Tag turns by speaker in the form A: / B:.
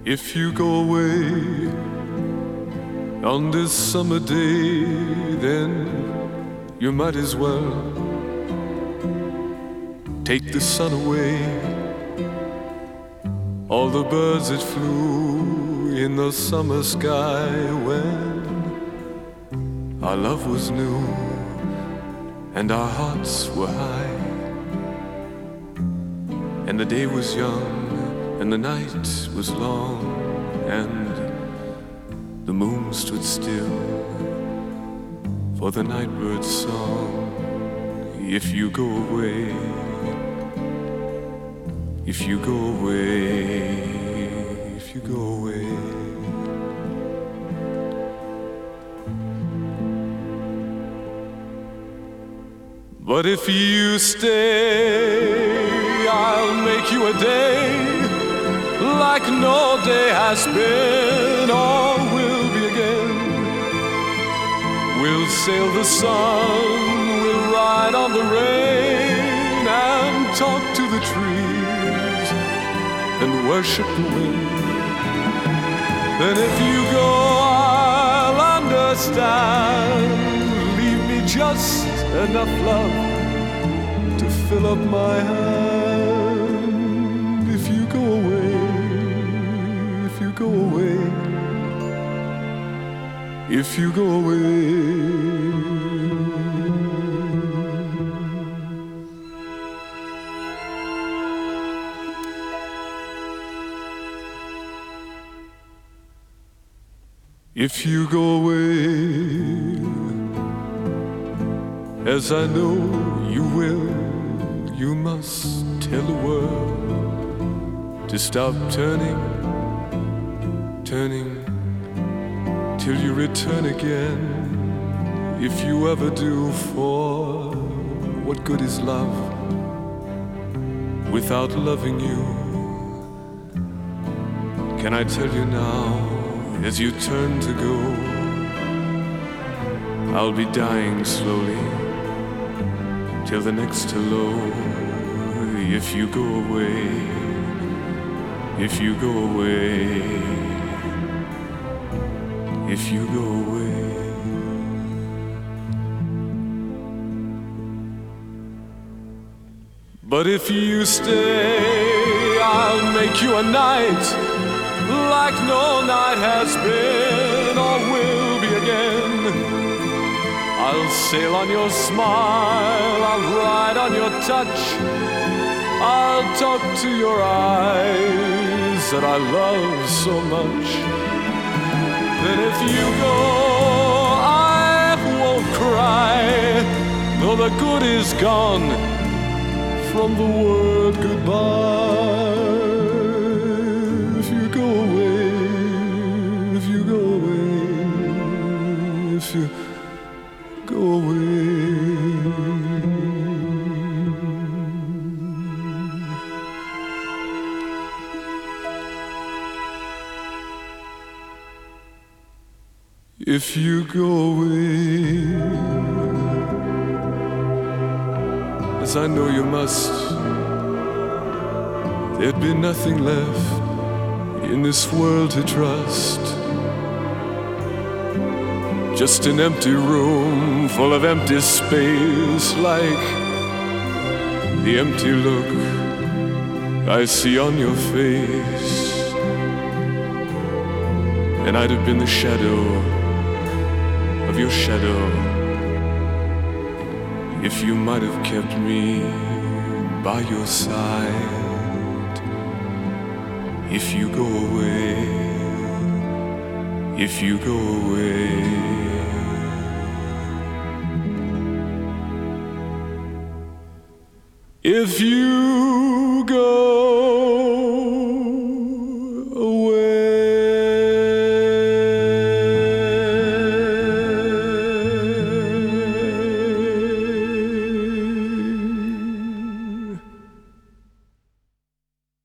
A: If you go away on this summer day, then you might as well take the sun away. All the birds that flew in the summer sky when our love was new and our hearts were high, and the day was young and the night was long, and the moon stood still for the nightbird's song. If you go away, if you go away, if you go away. But if you stay, I'll make you a day like no day has been or will be again. We'll sail the sun, we'll ride on the rain, and talk to the trees and worship the wind. Then if you go, I'll understand. Leave me just enough love to fill up my hand. If you go away, if you go away, if you go away. If you go away, as I know you will, you must tell the world to stop turning, turning, till you return again. If you ever do, for what good is love without loving you? Can I tell you now, as you turn to go, I'll be dying slowly till the next hello. If you go away, if you go away, if you go away. But if you stay, I'll make you a night like no night has been or will be again. I'll sail on your smile, I'll ride on your touch, I'll talk to your eyes that I love so much. Then if you go, I won't cry, though the good is gone from the word goodbye. If you go away, if you go away, if you go away. If you go away, as I know you must, there'd be nothing left in this world to trust. Just an empty room full of empty space, like the empty look I see on your face. And I'd have been the shadow of your shadow if you might have kept me by your side. If you go away, if you go away. If you